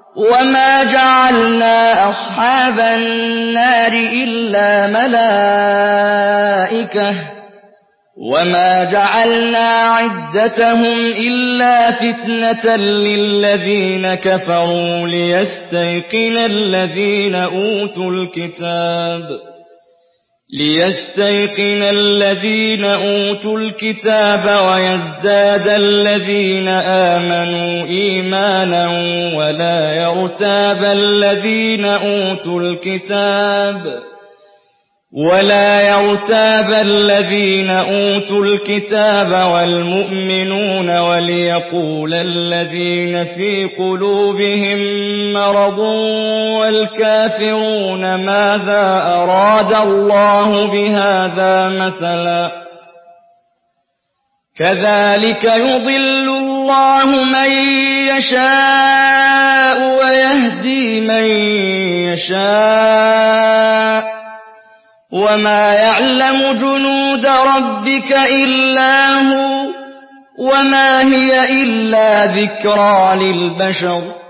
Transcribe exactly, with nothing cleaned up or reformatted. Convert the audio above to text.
وما جعلنا أصحاب النار إلا ملائكة وما جعلنا عدتهم إلا فتنة للذين كفروا ليستيقن الذين أوتوا الكتاب ليستيقن الذين أوتوا الكتاب ويزداد الذين آمنوا إيمانا ولا يرتاب الذين أوتوا الكتاب ولا يرتاب الذين أوتوا الكتاب والمؤمنون وليقول الذين في قلوبهم مرض والكافرون ماذا أراد الله بهذا مثلا كذلك يضل الله من يشاء ويهدي من يشاء وما يعلم جنود ربك إلا هو وما هي إلا ذكرى للبشر